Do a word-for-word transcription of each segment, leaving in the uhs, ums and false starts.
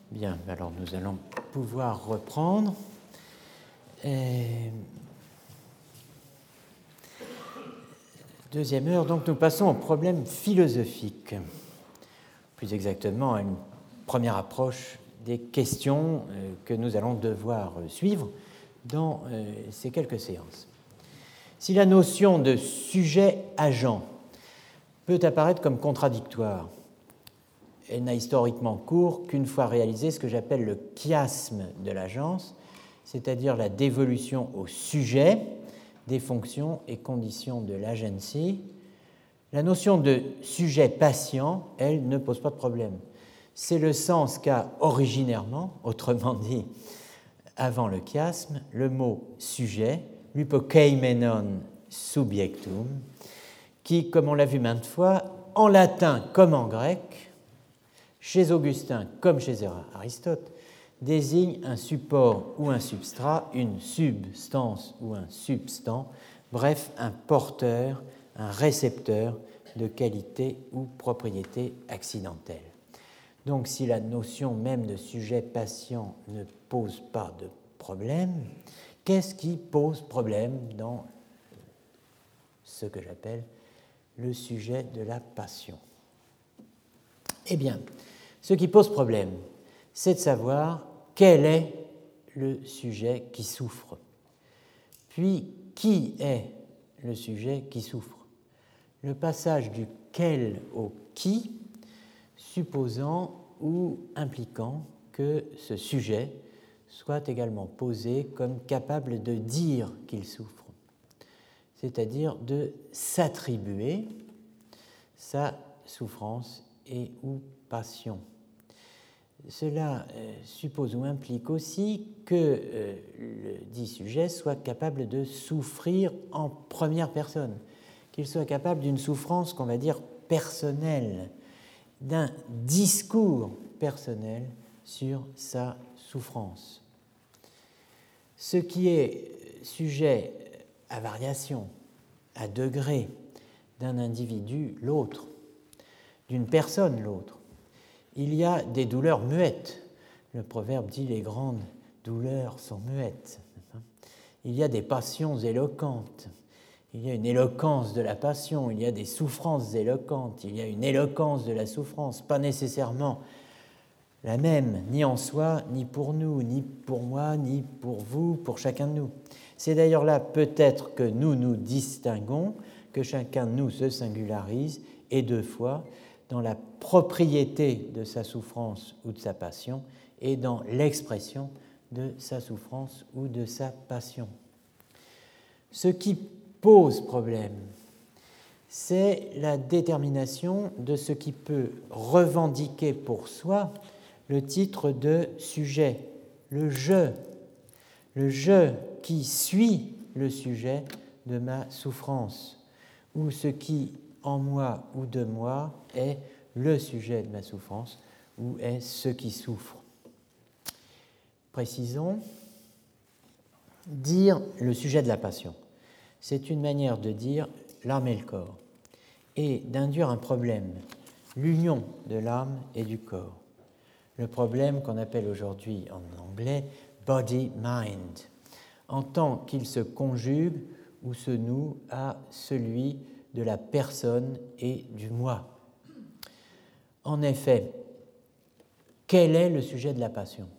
Bien, alors nous allons pouvoir reprendre. Et... Deuxième heure, donc nous passons au problème philosophique, plus exactement à une première approche des questions que nous allons devoir suivre dans ces quelques séances. Si la notion de sujet-agent peut apparaître comme contradictoire, elle n'a historiquement cours qu'une fois réalisé ce que j'appelle le chiasme de l'agence, c'est-à-dire la dévolution au sujet des fonctions et conditions de l'agency. La notion de sujet-patient, elle, ne pose pas de problème. C'est le sens qu'a originairement, autrement dit, avant le chiasme, le mot sujet, l'hypokeimenon subjectum, qui, comme on l'a vu maintes fois, en latin comme en grec, chez Augustin comme chez Aristote, désigne un support ou un substrat, une substance ou un substant, bref, un porteur, un récepteur de qualité ou propriété accidentelle. Donc, si la notion même de sujet-patient ne pose pas de problème, qu'est-ce qui pose problème dans ce que j'appelle le sujet de la passion? Eh bien, ce qui pose problème, c'est de savoir quel est le sujet qui souffre, puis qui est le sujet qui souffre. Le passage du quel au qui, supposant ou impliquant que ce sujet soit également posé comme capable de dire qu'il souffre, c'est-à-dire de s'attribuer sa souffrance et ou passion. Cela euh, suppose ou implique aussi que euh, le dit sujet soit capable de souffrir en première personne, qu'il soit capable d'une souffrance qu'on va dire personnelle, d'un discours personnel sur sa souffrance. Ce qui est sujet à variation, à degré, d'un individu l'autre, d'une personne l'autre. Il y a des douleurs muettes. Le proverbe dit « les grandes douleurs sont muettes ». Il y a des passions éloquentes. Il y a une éloquence de la passion. Il y a des souffrances éloquentes. Il y a une éloquence de la souffrance, pas nécessairement la même, ni en soi, ni pour nous, ni pour moi, ni pour vous, pour chacun de nous. C'est d'ailleurs là peut-être que nous nous distinguons, que chacun de nous se singularise, et deux fois, dans la propriété de sa souffrance ou de sa passion et dans l'expression de sa souffrance ou de sa passion. Ce qui pose problème, c'est la détermination de ce qui peut revendiquer pour soi le titre de sujet, le « je », le « je » qui suit le sujet de ma souffrance, ou ce qui en moi ou de moi est le sujet de ma souffrance ou est ce qui souffre. Précisons, dire le sujet de la passion, c'est une manière de dire l'âme et le corps et d'induire un problème, l'union de l'âme et du corps. Le problème qu'on appelle aujourd'hui en anglais body-mind, en tant qu'il se conjugue ou se noue à celui de la personne et du moi. En effet, quel est le sujet de la passion?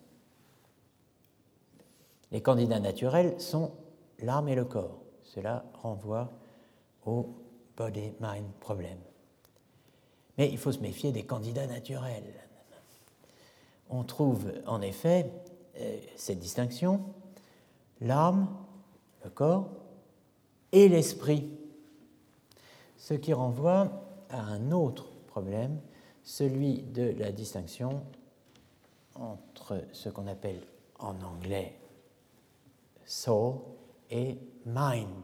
Les candidats naturels sont l'âme et le corps. Cela renvoie au body-mind problem. Mais il faut se méfier des candidats naturels. On trouve en effet euh, cette distinction, l'âme, le corps, et l'esprit, ce qui renvoie à un autre problème, celui de la distinction entre ce qu'on appelle en anglais soul et mind.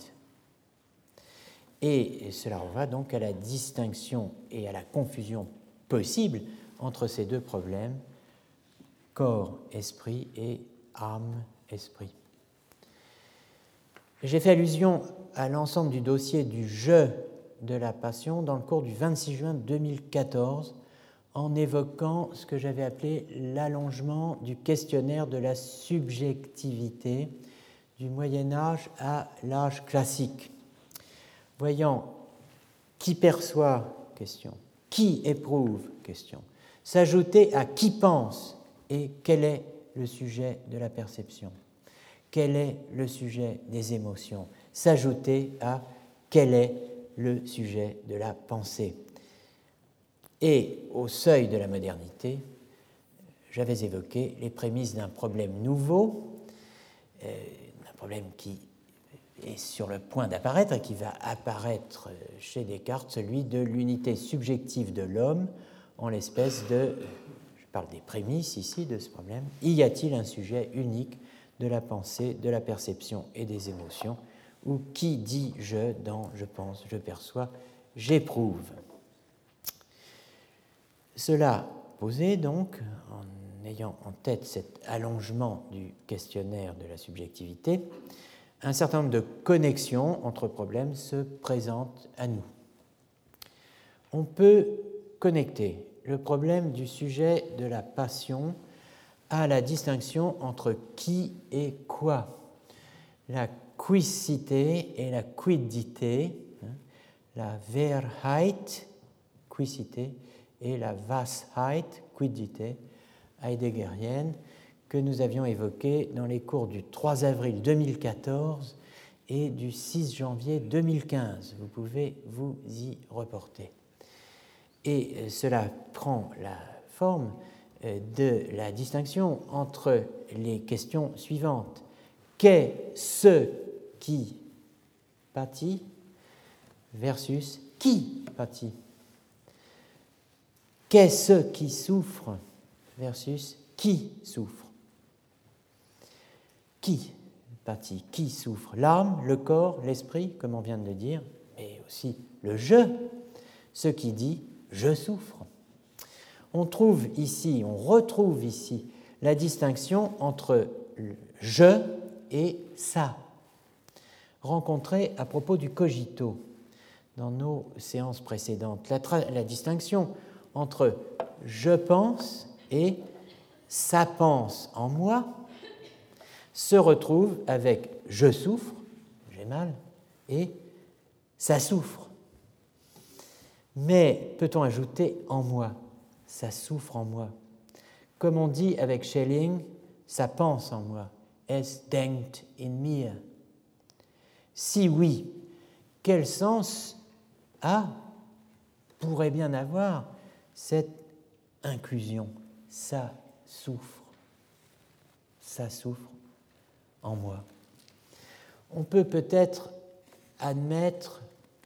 Et cela renvoie donc à la distinction et à la confusion possible entre ces deux problèmes, corps-esprit et âme-esprit. J'ai fait allusion à l'ensemble du dossier du « je » de la passion dans le cours du vingt-six juin deux mille quatorze en évoquant ce que j'avais appelé l'allongement du questionnaire de la subjectivité du Moyen-Âge à l'âge classique. Voyant qui perçoit, question, qui éprouve, question, s'ajouter à qui pense et quel est le sujet de la perception, quel est le sujet des émotions, s'ajouter à quel est le sujet de la pensée. Et au seuil de la modernité, j'avais évoqué les prémices d'un problème nouveau, euh, d'un problème qui est sur le point d'apparaître et qui va apparaître chez Descartes, celui de l'unité subjective de l'homme en l'espèce de, je parle des prémices ici de ce problème, y a-t-il un sujet unique de la pensée, de la perception et des émotions, ou qui dit je dans je pense, je perçois, j'éprouve. Cela posé donc, en ayant en tête cet allongement du questionnaire de la subjectivité, un certain nombre de connexions entre problèmes se présentent à nous. On peut connecter le problème du sujet de la passion à la distinction entre qui et quoi, la quicité et la quiddité, la Wahrheit, quicité, et la Wahrheit, quiddité, heideggerienne, que nous avions évoquée dans les cours du trois avril deux mille quatorze et du six janvier deux mille quinze. Vous pouvez vous y reporter. Et cela prend la forme de la distinction entre les questions suivantes. Qu'est ce qui pâtit versus qui pâtit? Qu'est ce qui souffre versus qui souffre? Qui pâtit? Qui souffre? L'âme, le corps, l'esprit, comme on vient de le dire, mais aussi le je, ce qui dit « je souffre ». On trouve ici, on retrouve ici la distinction entre le « je » et « ça », rencontrée à propos du cogito dans nos séances précédentes. La, tra- la distinction entre « je pense » et « ça pense en moi » se retrouve avec « je souffre », j'ai mal, et « ça souffre ». Mais peut-on ajouter « en moi », « ça souffre en moi ». Comme on dit avec Schelling, « ça pense en moi », « es denkt in mir ». Si oui, quel sens a, pourrait bien avoir, cette inclusion? Ça souffre, ça souffre en moi. On peut peut-être admettre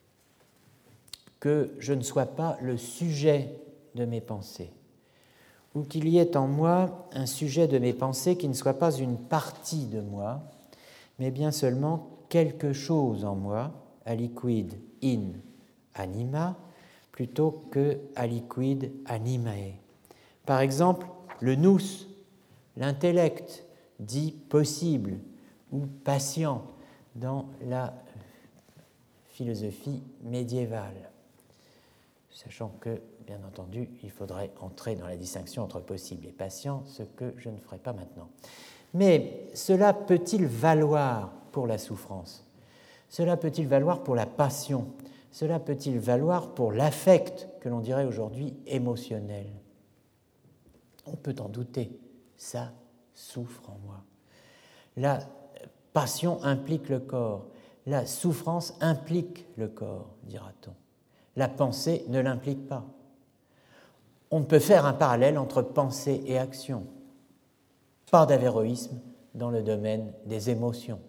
que je ne sois pas le sujet de mes pensées, ou qu'il y ait en moi un sujet de mes pensées qui ne soit pas une partie de moi, mais bien seulement quelque chose en moi, aliquid in anima, plutôt que aliquid animae. Par exemple, le nous, l'intellect, dit possible ou patient dans la philosophie médiévale. Sachant que, bien entendu, il faudrait entrer dans la distinction entre possible et patient, ce que je ne ferai pas maintenant. Mais cela peut-il valoir pour la souffrance? Cela peut-il valoir pour la passion? Cela peut-il valoir pour l'affect que l'on dirait aujourd'hui émotionnel? On peut en douter, ça souffre en moi. La passion implique le corps, la souffrance implique le corps, dira-t-on. La pensée ne l'implique pas. On ne peut faire un parallèle entre pensée et action. Pas d'avéroïsme dans le domaine des émotions.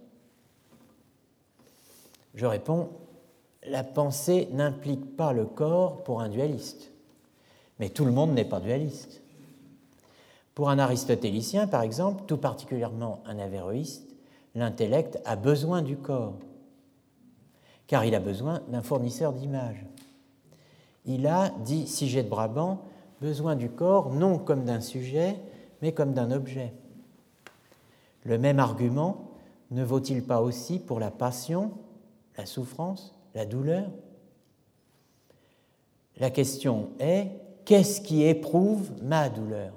Je réponds, la pensée n'implique pas le corps pour un dualiste. Mais tout le monde n'est pas dualiste. Pour un aristotélicien, par exemple, tout particulièrement un avéroïste, l'intellect a besoin du corps, car il a besoin d'un fournisseur d'images. Il a, dit Siget de Brabant, besoin du corps non comme d'un sujet, mais comme d'un objet. Le même argument ne vaut-il pas aussi pour la passion, la souffrance, la douleur? La question est, qu'est-ce qui éprouve ma douleur?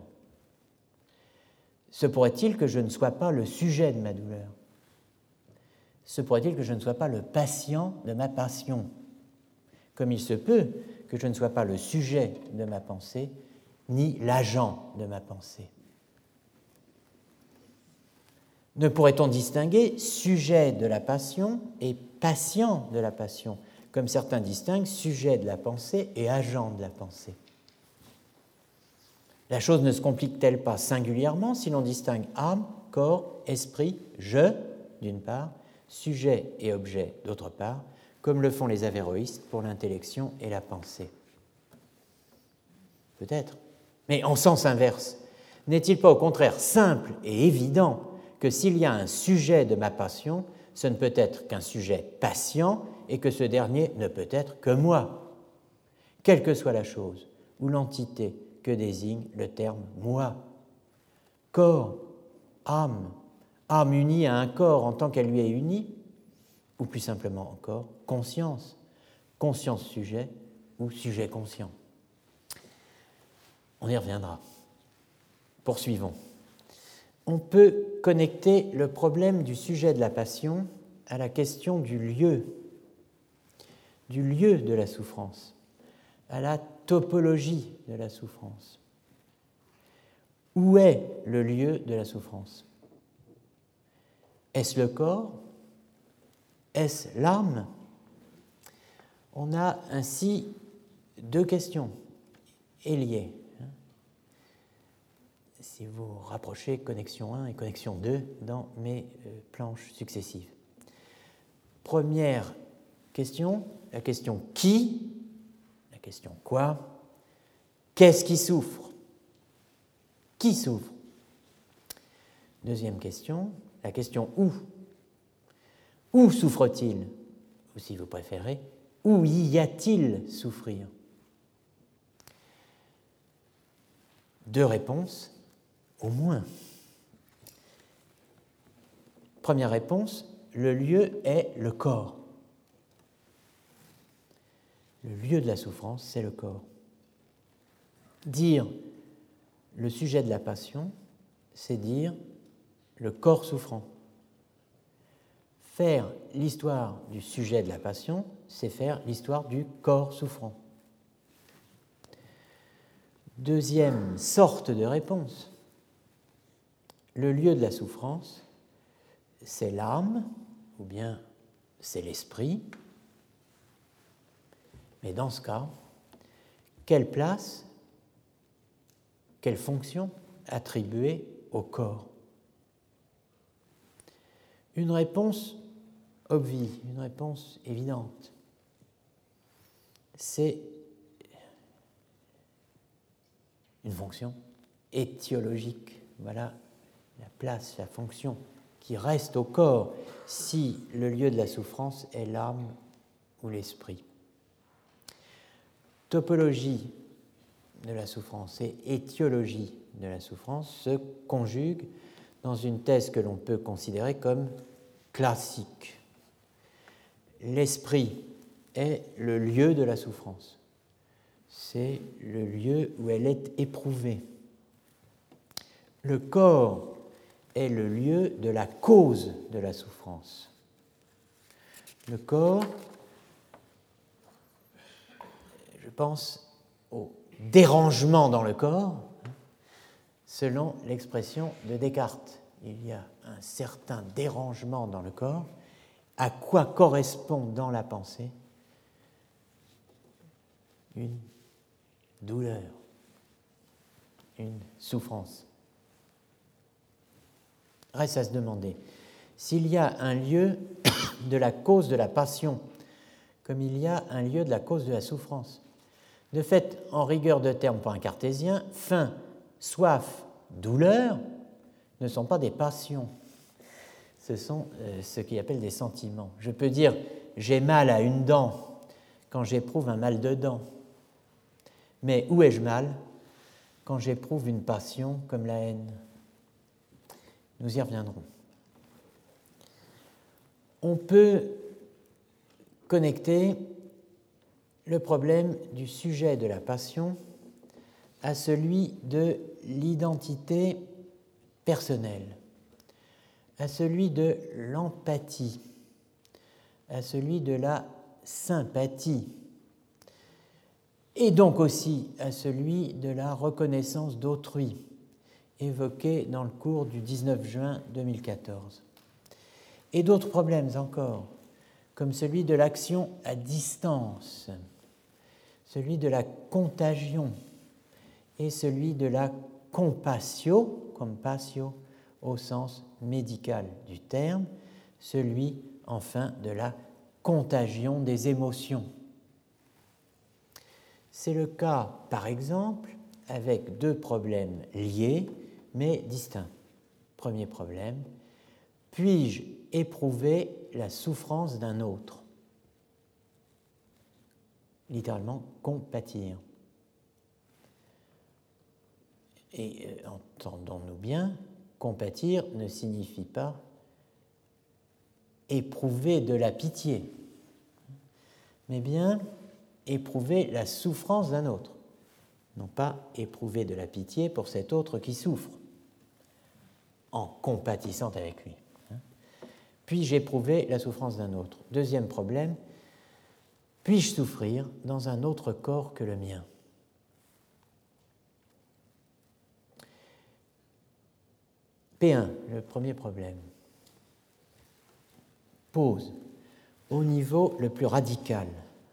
Se pourrait-il que je ne sois pas le sujet de ma douleur? Se pourrait-il que je ne sois pas le patient de ma passion? Comme il se peut que je ne sois pas le sujet de ma pensée, ni l'agent de ma pensée. Ne pourrait-on distinguer sujet de la passion et patient de la passion, comme certains distinguent sujet de la pensée et agent de la pensée? La chose ne se complique-t-elle pas singulièrement si l'on distingue âme, corps, esprit, je, d'une part, sujet et objet, d'autre part, comme le font les avéroïstes pour l'intellection et la pensée? Peut-être. Mais en sens inverse, n'est-il pas au contraire simple et évident que s'il y a un sujet de ma passion, ce ne peut être qu'un sujet patient et que ce dernier ne peut être que moi, quelle que soit la chose ou l'entité que désigne le terme « moi ». Corps, âme, âme unie à un corps en tant qu'elle lui est unie, ou plus simplement encore, conscience, conscience sujet ou sujet conscient. On y reviendra. Poursuivons. On peut connecter le problème du sujet de la passion à la question du lieu, du lieu de la souffrance, à la topologie de la souffrance. Où est le lieu de la souffrance? Est-ce le corps? Est-ce l'âme? On a ainsi deux questions et liées. Si vous rapprochez connexion un et connexion deux dans mes planches successives. Première question, la question qui, la question quoi, qu'est-ce qui souffre? Qui souffre? Deuxième question, la question où. Où souffre-t-il? Ou si vous préférez, où y a-t-il souffrir? Deux réponses, au moins. Première réponse, le lieu est le corps. Le lieu de la souffrance, c'est le corps. Dire le sujet de la passion, c'est dire le corps souffrant. Faire l'histoire du sujet de la passion, c'est faire l'histoire du corps souffrant. Deuxième sorte de réponse, le lieu de la souffrance, c'est l'âme, ou bien c'est l'esprit. Mais dans ce cas, quelle place, quelle fonction attribuer au corps? Une réponse obvie, une réponse évidente. C'est une fonction étiologique. Voilà la place, la fonction qui reste au corps si le lieu de la souffrance est l'âme ou l'esprit. Topologie de la souffrance et étiologie de la souffrance se conjuguent dans une thèse que l'on peut considérer comme classique. L'esprit est le lieu de la souffrance. C'est le lieu où elle est éprouvée. Le corps est le lieu de la cause de la souffrance. Le corps, je pense au dérangement dans le corps, selon l'expression de Descartes. Il y a un certain dérangement dans le corps. À quoi correspond dans la pensée une douleur, une souffrance. Reste à se demander s'il y a un lieu de la cause de la passion comme il y a un lieu de la cause de la souffrance. De fait, en rigueur de terme pour un cartésien, faim, soif, douleur ne sont pas des passions. Ce sont euh, ce qu'il appelle des sentiments. Je peux dire « j'ai mal à une dent » quand j'éprouve un mal de dent. Mais où ai-je mal quand j'éprouve une passion comme la haine? Nous y reviendrons. On peut connecter le problème du sujet de la passion à celui de l'identité personnelle, à celui de l'empathie, à celui de la sympathie, et donc aussi à celui de la reconnaissance d'autrui, évoqué dans le cours du dix-neuf juin deux mille quatorze. Et d'autres problèmes encore, comme celui de l'action à distance, celui de la contagion et celui de la compassio, compassio au sens médical du terme, celui enfin de la contagion des émotions. C'est le cas, par exemple, avec deux problèmes liés mais distincts. Premier problème, puis-je éprouver la souffrance d'un autre? Littéralement, compatir. Et euh, entendons-nous bien, compatir ne signifie pas éprouver de la pitié, mais bien éprouver la souffrance d'un autre, non pas éprouver de la pitié pour cet autre qui souffre, en compatissant avec lui. Puis-je éprouver la souffrance d'un autre? Deuxième problème, puis-je souffrir dans un autre corps que le mien? P un, le premier problème, pose au niveau le plus radical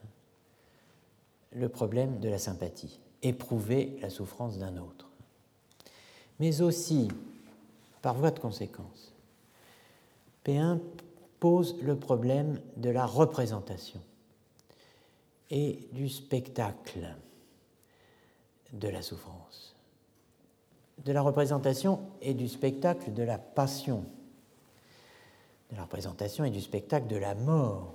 le problème de la sympathie, éprouver la souffrance d'un autre. Mais aussi, par voie de conséquence, P un pose le problème de la représentation et du spectacle de la souffrance, de la représentation et du spectacle de la passion, de la représentation et du spectacle de la mort.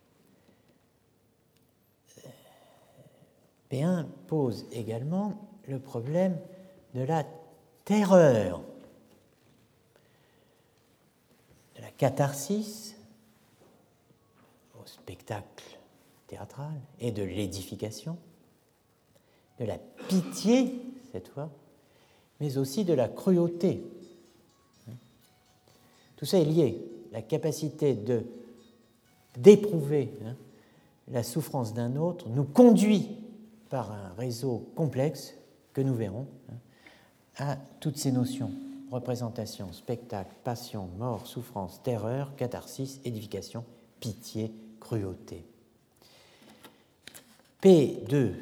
P un pose également le problème de la terreur, de la catharsis au spectacle théâtral et de l'édification, de la pitié, cette fois, mais aussi de la cruauté. Tout ça est lié. La capacité de, d'éprouver hein, la souffrance d'un autre nous conduit par un réseau complexe que nous verrons hein, à toutes ces notions: représentation, spectacle, passion, mort, souffrance, terreur, catharsis, édification, pitié, cruauté. P deux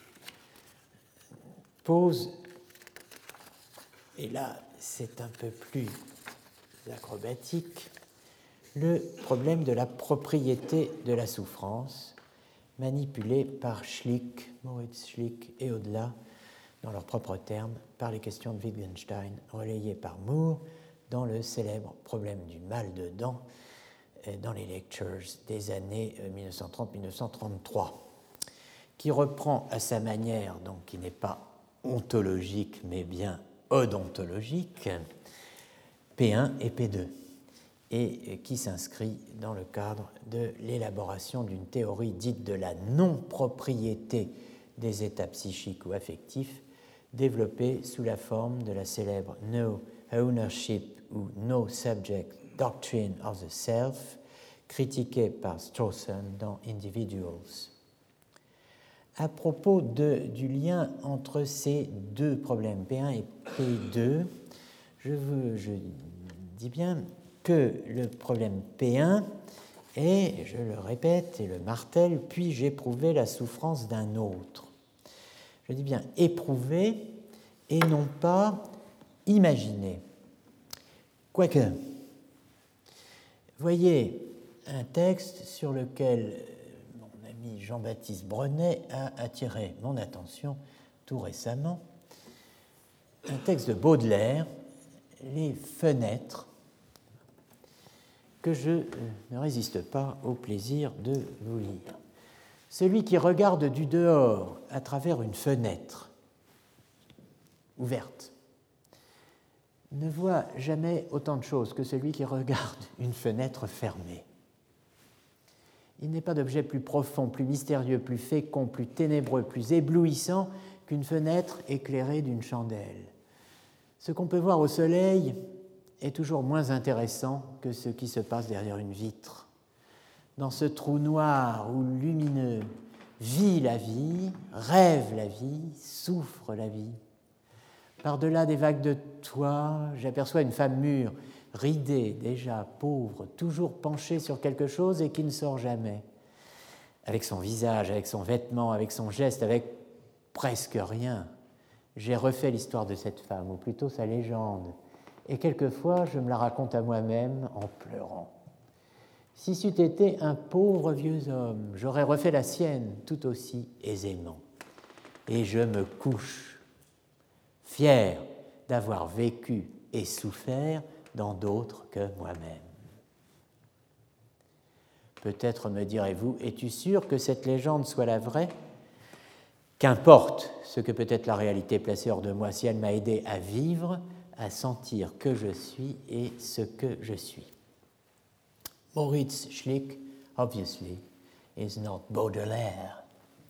pose, et là c'est un peu plus acrobatique, le problème de la propriété de la souffrance, manipulée par Schlick, Moritz Schlick et au-delà, dans leurs propres termes, par les questions de Wittgenstein, relayées par Moore dans le célèbre problème du mal de dents dans les lectures des années mille neuf cent trente à mille neuf cent trente-trois, qui reprend à sa manière, donc qui n'est pas ontologique mais bien odontologique, P un et P deux, et qui s'inscrit dans le cadre de l'élaboration d'une théorie dite de la non-propriété des états psychiques ou affectifs, développée sous la forme de la célèbre No Ownership ou No Subject Doctrine of the Self, critiquée par Strawson dans Individuals. À propos de, du lien entre ces deux problèmes, P un et P deux, je, veux, je dis bien que le problème P un est, je le répète et le martèle, puis-je éprouver la souffrance d'un autre? Je dis bien éprouver et non pas imaginer. Quoique, voyez un texte sur lequel mon ami Jean-Baptiste Brenet a attiré mon attention tout récemment, un texte de Baudelaire, Les Fenêtres, que je ne résiste pas au plaisir de vous lire. Celui qui regarde du dehors à travers une fenêtre ouverte ne voit jamais autant de choses que celui qui regarde une fenêtre fermée. Il n'est pas d'objet plus profond, plus mystérieux, plus fécond, plus ténébreux, plus éblouissant qu'une fenêtre éclairée d'une chandelle. Ce qu'on peut voir au soleil est toujours moins intéressant que ce qui se passe derrière une vitre. Dans ce trou noir ou lumineux vit la vie, rêve la vie, souffre la vie. Par-delà des vagues de toit, j'aperçois une femme mûre, ridée, déjà pauvre, toujours penchée sur quelque chose et qui ne sort jamais. Avec son visage, avec son vêtement, avec son geste, avec presque rien, j'ai refait l'histoire de cette femme, ou plutôt sa légende, et quelquefois je me la raconte à moi-même en pleurant. Si c'eût été un pauvre vieux homme, j'aurais refait la sienne tout aussi aisément. Et je me couche, fier d'avoir vécu et souffert dans d'autres que moi-même. Peut-être me direz-vous, es-tu sûr que cette légende soit la vraie ? Qu'importe ce que peut être la réalité placée hors de moi, si elle m'a aidé à vivre, à sentir que je suis et ce que je suis. Moritz Schlick, obviously, is not Baudelaire.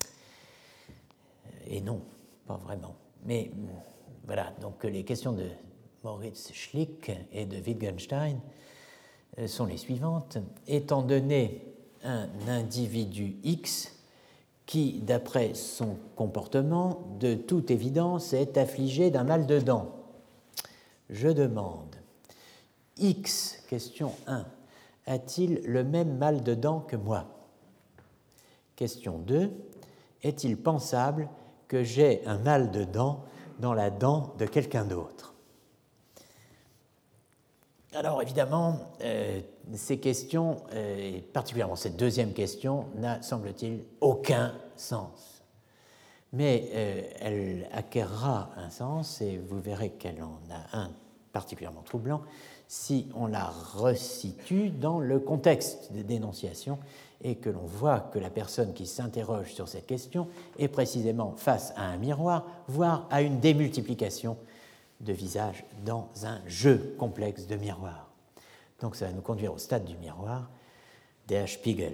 Et non, pas vraiment. Mais voilà, donc les questions de Moritz Schlick et de Wittgenstein sont les suivantes. Étant donné un individu X qui, d'après son comportement, de toute évidence est affligé d'un mal de dents, je demande, X, question un, a-t-il le même mal de dents que moi ? Question deux, est-il pensable que j'ai un mal de dents dans la dent de quelqu'un d'autre ? Alors évidemment, euh, ces questions, euh, et particulièrement cette deuxième question, n'a, semble-t-il, aucun sens. Mais euh, elle acquérera un sens, et vous verrez qu'elle en a un particulièrement troublant, si on la resitue dans le contexte des dénonciations et que l'on voit que la personne qui s'interroge sur cette question est précisément face à un miroir, voire à une démultiplication de visages dans un jeu complexe de miroirs. Donc ça va nous conduire au stade du miroir, der Spiegel.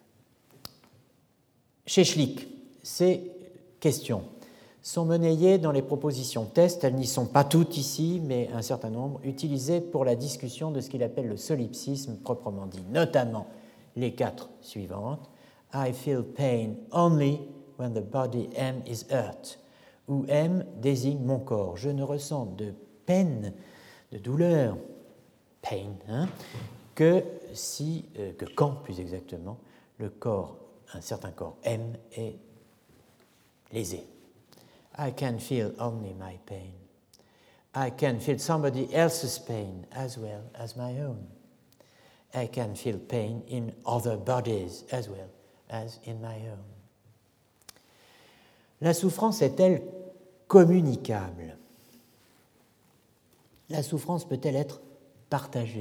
Chez Schlick, ces questions sont monnayées dans les propositions test, elles n'y sont pas toutes ici, mais un certain nombre, utilisées pour la discussion de ce qu'il appelle le solipsisme proprement dit, notamment les quatre suivantes. I feel pain only when the body M is hurt, où M désigne mon corps. Je ne ressens de peine, de douleur, pain, hein, que, si, euh, que quand, plus exactement, le corps, un certain corps M est lésé. I can feel only my pain. I can feel somebody else's pain as well as my own. I can feel pain in other bodies as well as in my own. La souffrance est-elle communicable ? La souffrance peut-elle être partagée ?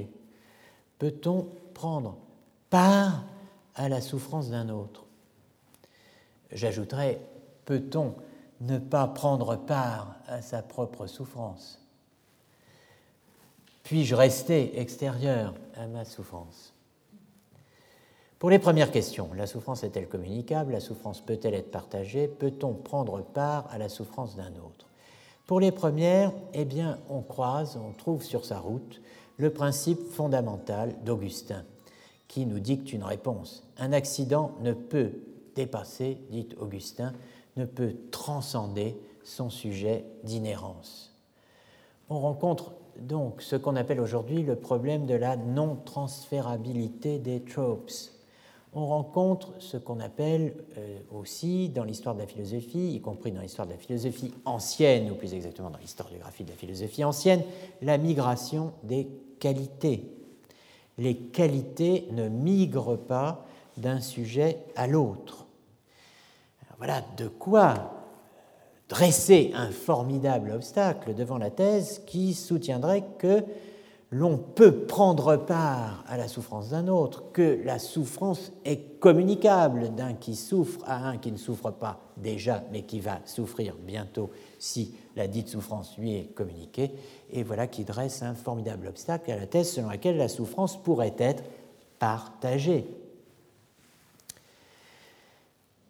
Peut-on prendre part à la souffrance d'un autre ? J'ajouterais, peut-on ne pas prendre part à sa propre souffrance ? Puis-je rester extérieur à ma souffrance ? Pour les premières questions, la souffrance est-elle communicable ? La souffrance peut-elle être partagée ? Peut-on prendre part à la souffrance d'un autre ? Pour les premières, eh bien, on croise, on trouve sur sa route le principe fondamental d'Augustin, qui nous dicte une réponse. Un accident ne peut dépasser, dit Augustin, ne peut transcender son sujet d'inhérence. On rencontre donc ce qu'on appelle aujourd'hui le problème de la non-transférabilité des tropes. On rencontre ce qu'on appelle euh, aussi dans l'histoire de la philosophie, y compris dans l'histoire de la philosophie ancienne, ou plus exactement dans l'historiographie de la philosophie ancienne, la migration des qualités. Les qualités ne migrent pas d'un sujet à l'autre. Voilà de quoi dresser un formidable obstacle devant la thèse qui soutiendrait que l'on peut prendre part à la souffrance d'un autre, que la souffrance est communicable d'un qui souffre à un qui ne souffre pas déjà, mais qui va souffrir bientôt si la dite souffrance lui est communiquée, et voilà qui dresse un formidable obstacle à la thèse selon laquelle la souffrance pourrait être partagée.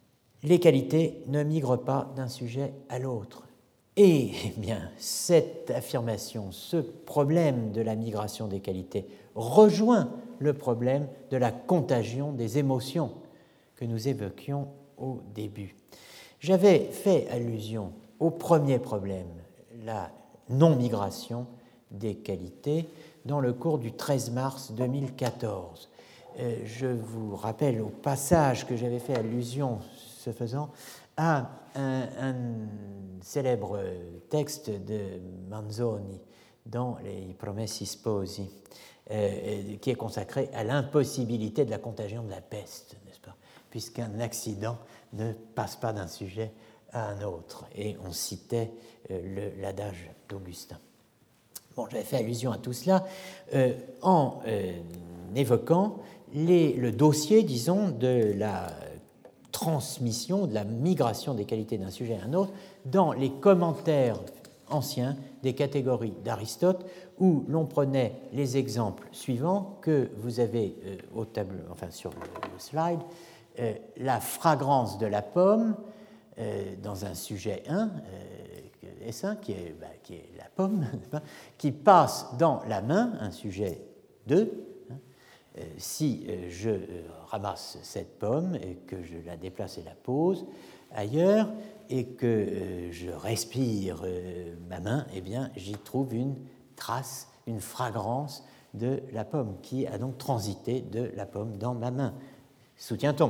les qualités ne migrent pas d'un sujet à l'autre. Et eh bien, cette affirmation, ce problème de la migration des qualités rejoint le problème de la contagion des émotions que nous évoquions au début. J'avais fait allusion au premier problème, la non-migration des qualités, dans le cours du treize mars deux mille quatorze. Euh, je vous rappelle au passage que j'avais fait allusion, ce faisant, à un, un célèbre texte de Manzoni dans les Promessi Sposi, euh, qui est consacré à l'impossibilité de la contagion de la peste, n'est-ce pas, puisqu'un accident ne passe pas d'un sujet à un autre. Et on citait euh, le, l'adage d'Augustin. Bon, j'avais fait allusion à tout cela euh, en euh, évoquant les, le dossier, disons, de la transmission, de la migration des qualités d'un sujet à un autre dans les commentaires anciens des catégories d'Aristote, où l'on prenait les exemples suivants que vous avez euh, au tableau, enfin sur le, le slide. Euh, la fragrance de la pomme euh, dans un sujet un, euh, S un, qui est, bah, qui est la pomme, qui passe dans la main, un sujet deux. Hein, euh, si euh, je euh, ramasse cette pomme et que je la déplace et la pose ailleurs et que euh, je respire euh, ma main, eh bien, j'y trouve une trace, une fragrance de la pomme qui a donc transité de la pomme dans ma main. Soutient-on?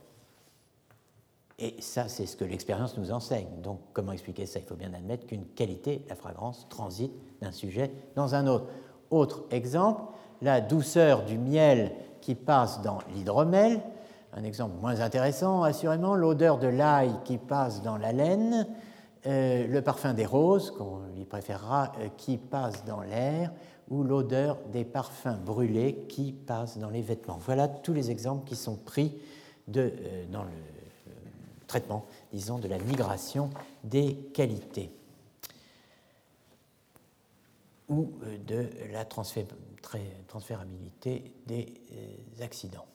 Et ça, c'est ce que l'expérience nous enseigne. Donc, comment expliquer ça? Il faut bien admettre qu'une qualité, la fragrance, transite d'un sujet dans un autre. Autre exemple, la douceur du miel qui passe dans l'hydromel. Un exemple moins intéressant, assurément, l'odeur de l'ail qui passe dans la laine, euh, le parfum des roses, qu'on lui préférera, euh, qui passe dans l'air, ou l'odeur des parfums brûlés qui passent dans les vêtements. Voilà tous les exemples qui sont pris de, euh, dans le euh, traitement, disons, de la migration des qualités ou euh, de la transfé- transférabilité des euh, accidents.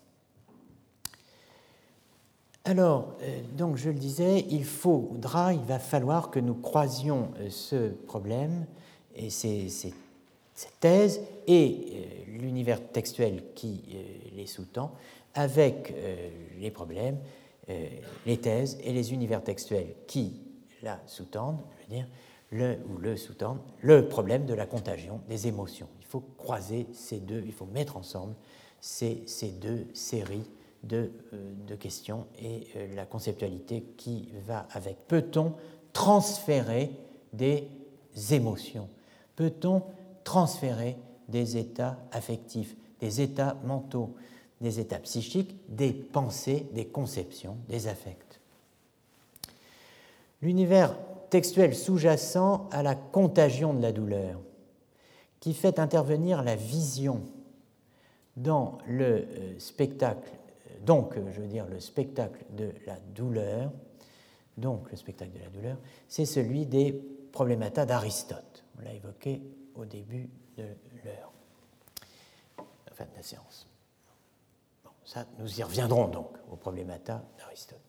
Alors, euh, donc je le disais, il faudra, il va falloir que nous croisions euh, ce problème et ces, ces cette thèse et euh, l'univers textuel qui euh, les sous-tend avec euh, les problèmes, euh, les thèses et les univers textuels qui la sous-tendent, je veux dire, le, ou le sous-tendent, le problème de la contagion des émotions. Il faut croiser ces deux, il faut mettre ensemble ces, ces deux séries de, euh, de questions et euh, la conceptualité qui va avec. Peut-on transférer des émotions? Peut-on transférer des états affectifs, des états mentaux, des états psychiques, des pensées, des conceptions, des affects? L'univers textuel sous-jacent à la contagion de la douleur, qui fait intervenir la vision dans le spectacle, donc je veux dire le spectacle de la douleur, donc le spectacle de la douleur, c'est celui des problémata d'Aristote. On l'a évoqué au début de l'heure, enfin de la séance. Bon, ça, nous y reviendrons donc aux problémata d'Aristote.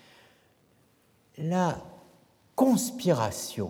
La conspiratio,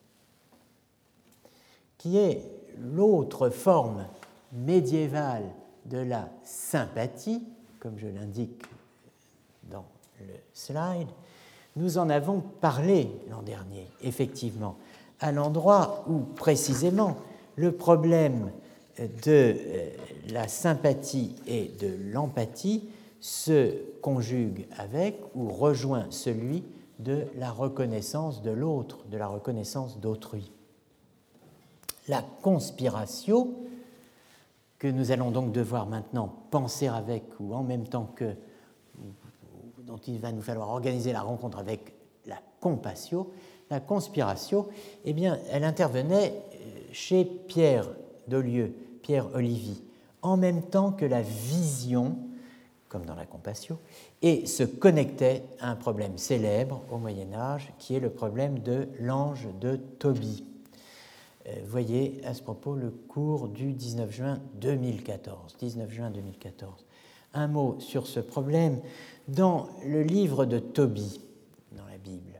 qui est l'autre forme médiévale de la sympathie, comme je l'indique dans le slide, nous en avons parlé l'an dernier, effectivement, à l'endroit où, précisément, le problème de la sympathie et de l'empathie se conjugue avec ou rejoint celui de la reconnaissance de l'autre, de la reconnaissance d'autrui. La conspiratio, que nous allons donc devoir maintenant penser avec ou en même temps que, dont il va nous falloir organiser la rencontre avec la compassio, la conspiratio, eh bien, elle intervenait chez Pierre Dolieu, Pierre Olivi, en même temps que la vision, comme dans la compassio, et se connectait à un problème célèbre au Moyen-Âge, qui est le problème de l'ange de Tobie. Voyez à ce propos le cours du dix-neuf juin deux mille quatorze. dix-neuf juin deux mille quatorze. Un mot sur ce problème. Dans le livre de Tobie, dans la Bible.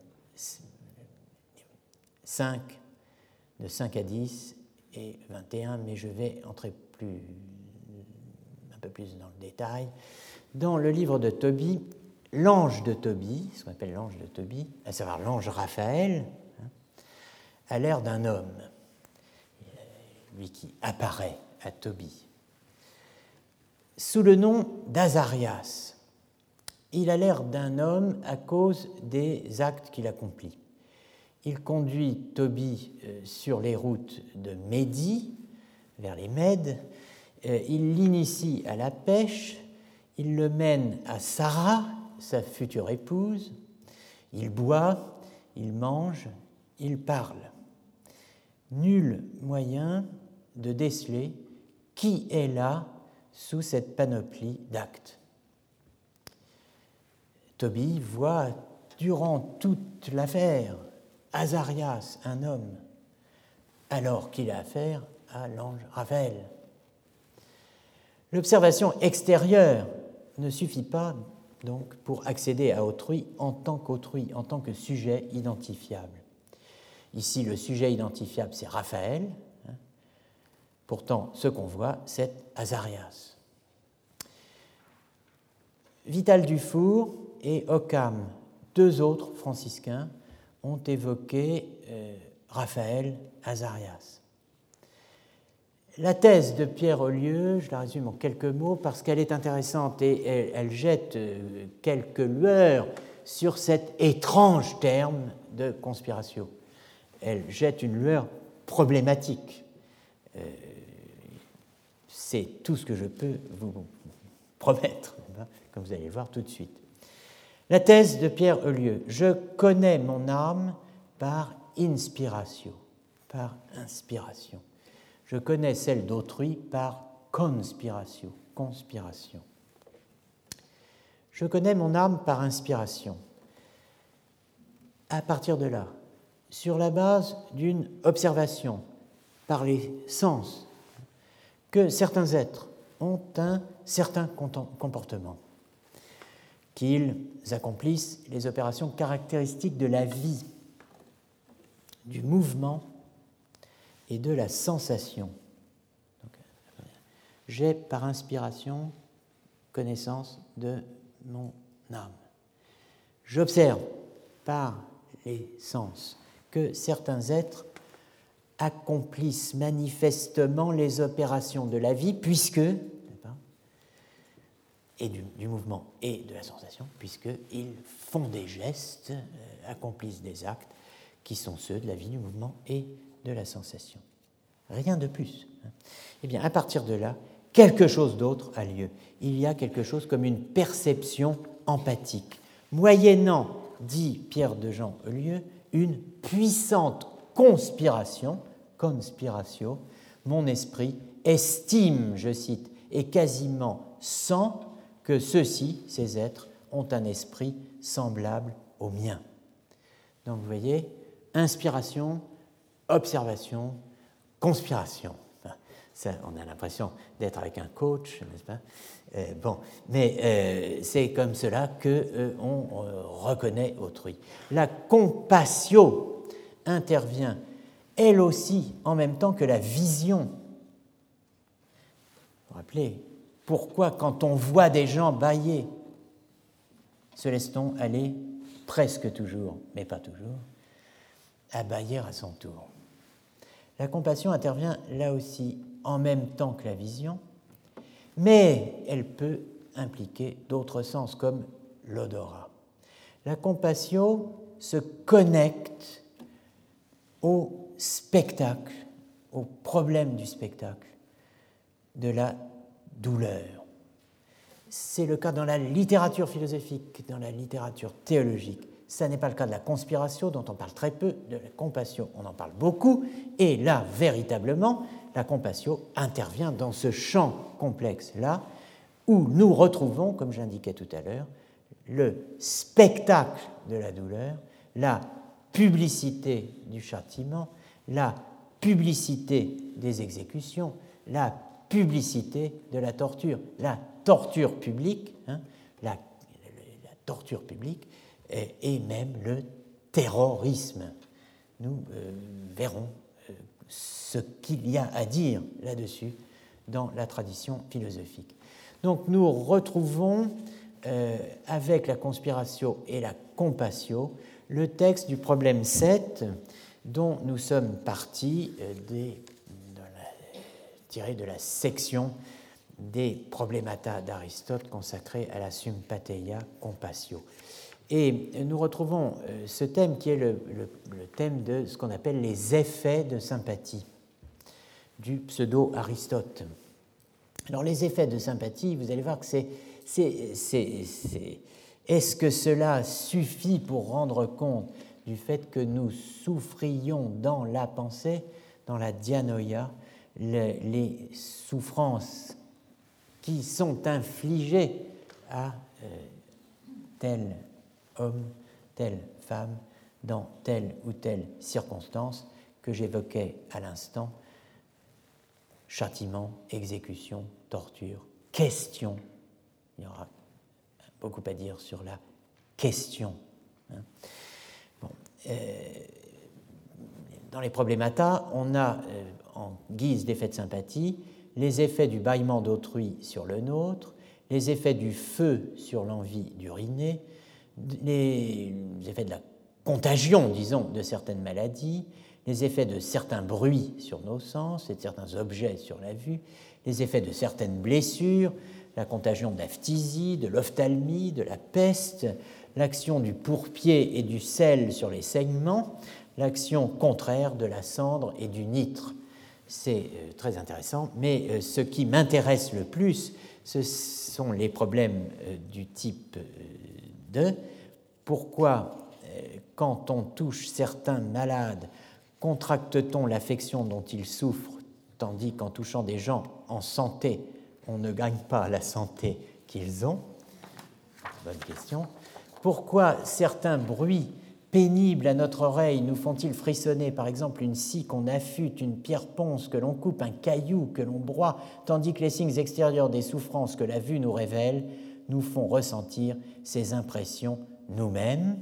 cinq, de cinq à dix et vingt et un, mais je vais entrer plus, un peu plus dans le détail. Dans le livre de Tobie, l'ange de Tobie, ce qu'on appelle l'ange de Tobie, à savoir l'ange Raphaël, hein, a l'air d'un homme, lui qui apparaît à Tobie, sous le nom d'Azarias. Il a l'air d'un homme à cause des actes qu'il accomplit. Il conduit Tobie sur les routes de Médie, vers les Mèdes. Il l'initie à la pêche. Il le mène à Sarah, sa future épouse. Il boit, il mange, il parle. Nul moyen de déceler qui est là sous cette panoplie d'actes. Tobie voit durant toute l'affaire Azarias, un homme, alors qu'il a affaire à l'ange Raphaël. L'observation extérieure ne suffit pas donc pour accéder à autrui en tant qu'autrui, en tant que sujet identifiable. Ici, le sujet identifiable, c'est Raphaël. Hein. Pourtant, ce qu'on voit, c'est Azarias. Vital Dufour et Occam, deux autres franciscains, ont évoqué euh, Raphaël Azarias. La thèse de Pierre Ollieux, je la résume en quelques mots parce qu'elle est intéressante et elle, elle jette euh, quelques lueurs sur cet étrange terme de conspiratio. Elle jette une lueur problématique. Euh, c'est tout ce que je peux vous promettre, comme vous allez le voir tout de suite. La thèse de Pierre Ollieux. Je connais mon âme par inspiratio, par inspiration. Je connais celle d'autrui par conspiratio, conspiration. Je connais mon âme par inspiration. À partir de là, sur la base d'une observation par les sens, que certains êtres ont un certain comportement, qu'ils accomplissent les opérations caractéristiques de la vie, du mouvement et de la sensation. Donc, j'ai par inspiration connaissance de mon âme. J'observe par les sens que certains êtres accomplissent manifestement les opérations de la vie, puisque, et du, du mouvement et de la sensation, puisqu'ils font des gestes, euh, accomplissent des actes qui sont ceux de la vie, du mouvement et de la sensation. Rien de plus. Eh bien, à partir de là, quelque chose d'autre a lieu. Il y a quelque chose comme une perception empathique, moyennant, dit Pierre de Jean Ollieux, une puissante conspiration, conspiratio, mon esprit estime, je cite, et quasiment sent que ceux-ci, ces êtres, ont un esprit semblable au mien. Donc vous voyez, inspiration, observation, conspiration. Ça, on a l'impression d'être avec un coach, n'est-ce pas ? euh, Bon, mais euh, c'est comme cela qu'on euh, euh, reconnaît autrui. La compassio intervient, elle aussi, en même temps que la vision. Vous vous rappelez, pourquoi, quand on voit des gens bâiller, se laisse-t-on aller presque toujours, mais pas toujours, à bâiller à son tour. La compassion intervient là aussi en même temps que la vision, mais elle peut impliquer d'autres sens comme l'odorat. La compassion se connecte au spectacle, au problème du spectacle, de la douleur. C'est le cas dans la littérature philosophique, dans la littérature théologique. Ça n'est pas le cas de la conspiratio, dont on parle très peu, de la compassion, on en parle beaucoup, et là, véritablement, la compassion intervient dans ce champ complexe-là, où nous retrouvons, comme j'indiquais tout à l'heure, le spectacle de la douleur, la publicité du châtiment, la publicité des exécutions, la publicité de la torture, la torture publique, hein, la, la torture publique, et, et même le terrorisme. Nous euh, verrons euh, ce qu'il y a à dire là-dessus dans la tradition philosophique. Donc nous retrouvons euh, avec la conspiratio et la compassio le texte du problème sept dont nous sommes partis euh, des, de la, tiré de la section des problémata d'Aristote consacrée à la sympatheia compassio. Et nous retrouvons euh, ce thème qui est le, le, le thème de ce qu'on appelle les effets de sympathie du pseudo-Aristote. Alors les effets de sympathie, vous allez voir que c'est... c'est, c'est, c'est est-ce que cela suffit pour rendre compte du fait que nous souffrions dans la pensée, dans la dianoia, les, les souffrances qui sont infligées à euh, tel homme, telle femme, dans telle ou telle circonstance que j'évoquais à l'instant, châtiment, exécution, torture, question. Il y aura beaucoup à dire sur la question. Hein. Bon, euh, dans les problémata, on a, euh, en guise d'effet de sympathie, les effets du bâillement d'autrui sur le nôtre, les effets du feu sur l'envie d'uriner, les effets de la contagion, disons, de certaines maladies, les effets de certains bruits sur nos sens et de certains objets sur la vue, les effets de certaines blessures, la contagion de la phtisie, de l'ophtalmie, de la peste, l'action du pourpier et du sel sur les saignements, l'action contraire de la cendre et du nitre. C'est euh, très intéressant, mais euh, ce qui m'intéresse le plus, ce sont les problèmes euh, du type euh, de pourquoi, euh, quand on touche certains malades, contracte-t-on l'affection dont ils souffrent, tandis qu'en touchant des gens en santé, on ne gagne pas la santé qu'ils ont? Bonne question. Pourquoi certains bruits pénibles à notre oreille nous font-ils frissonner, par exemple une scie qu'on affûte, une pierre ponce que l'on coupe, un caillou que l'on broie, tandis que les signes extérieurs des souffrances que la vue nous révèle nous font ressentir ces impressions nous-mêmes?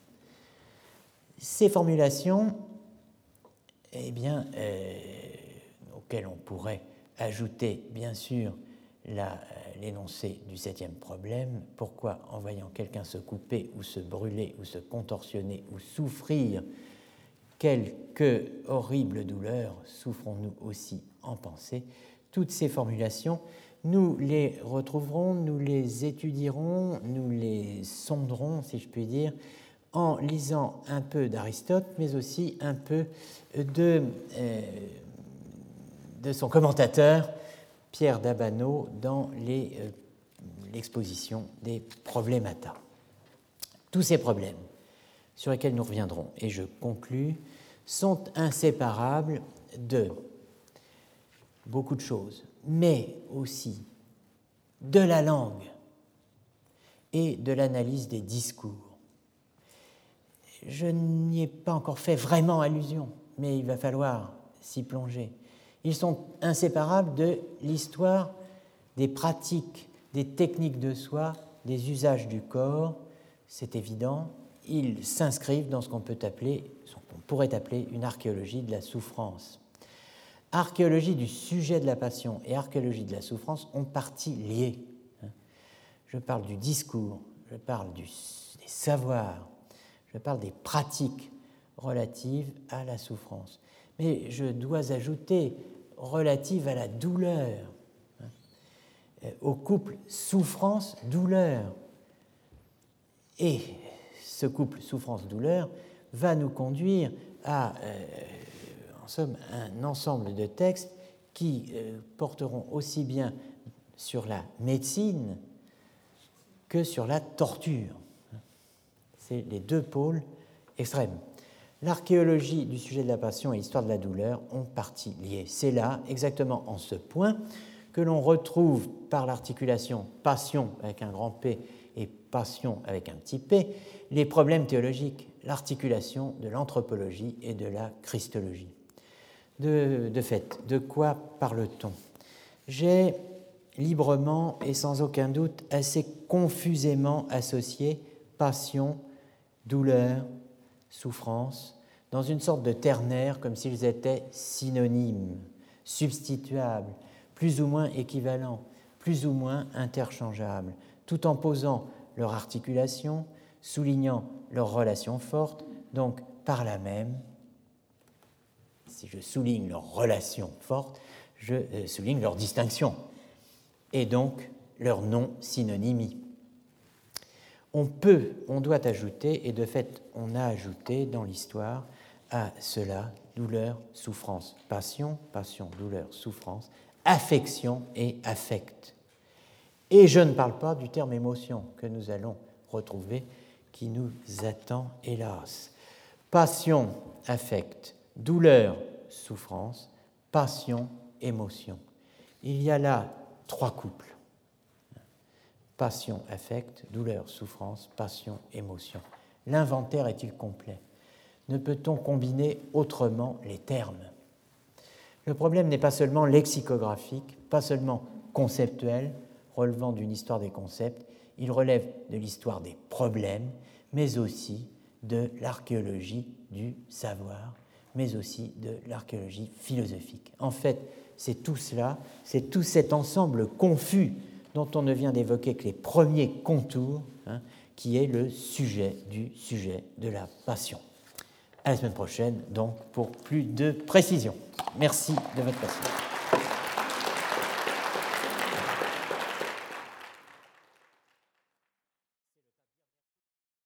Ces formulations, eh bien, euh, auxquelles on pourrait ajouter, bien sûr, la, l'énoncé du septième problème, pourquoi, en voyant quelqu'un se couper ou se brûler ou se contorsionner ou souffrir quelque horrible douleur, souffrons-nous aussi en pensée? Toutes ces formulations, nous les retrouverons, nous les étudierons, nous les sonderons, si je puis dire, en lisant un peu d'Aristote, mais aussi un peu de, euh, de son commentateur, Pierre d'Abano, dans les, euh, l'exposition des problémata. Tous ces problèmes sur lesquels nous reviendrons, et je conclus, sont inséparables de beaucoup de choses, mais aussi de la langue et de l'analyse des discours. Je n'y ai pas encore fait vraiment allusion, mais il va falloir s'y plonger. Ils sont inséparables de l'histoire des pratiques, des techniques de soi, des usages du corps, c'est évident. Ils s'inscrivent dans ce qu'on peut appeler, ce qu'on pourrait appeler une archéologie de la souffrance. Archéologie du sujet de la passion et archéologie de la souffrance ont partie liées. Je parle du discours, je parle du, des savoirs, je parle des pratiques relatives à la souffrance. Mais je dois ajouter relative à la douleur, au couple souffrance-douleur. Et ce couple souffrance-douleur va nous conduire à, euh, en somme, un ensemble de textes qui euh, porteront aussi bien sur la médecine que sur la torture. C'est les deux pôles extrêmes. L'archéologie du sujet de la passion et l'histoire de la douleur ont partie liées. C'est là, exactement en ce point, que l'on retrouve par l'articulation passion avec un grand P et passion avec un petit p, les problèmes théologiques, l'articulation de l'anthropologie et de la christologie. De, de fait, de quoi parle-t-on? J'ai librement et sans aucun doute assez confusément associé passion douleur, souffrance, dans une sorte de ternaire, comme s'ils étaient synonymes, substituables, plus ou moins équivalents, plus ou moins interchangeables, tout en posant leur articulation, soulignant leur relation forte, donc par là même, si je souligne leur relation forte, je euh, souligne leur distinction, et donc leur non-synonymie. On peut, on doit ajouter, et de fait on a ajouté dans l'histoire à cela douleur, souffrance, passion, passion, douleur, souffrance, affection et affect. Et je ne parle pas du terme émotion que nous allons retrouver, qui nous attend hélas. Passion, affect, douleur, souffrance, passion, émotion. Il y a là trois couples. Passion, affect, douleur, souffrance, passion, émotion. L'inventaire est-il complet? Ne peut-on combiner autrement les termes? Le problème n'est pas seulement lexicographique, pas seulement conceptuel, relevant d'une histoire des concepts, il relève de l'histoire des problèmes, mais aussi de l'archéologie du savoir, mais aussi de l'archéologie philosophique. En fait, c'est tout cela, c'est tout cet ensemble confus dont on ne vient d'évoquer que les premiers contours, hein, qui est le sujet du sujet de la passion. À la semaine prochaine, donc, pour plus de précision. Merci de votre patience.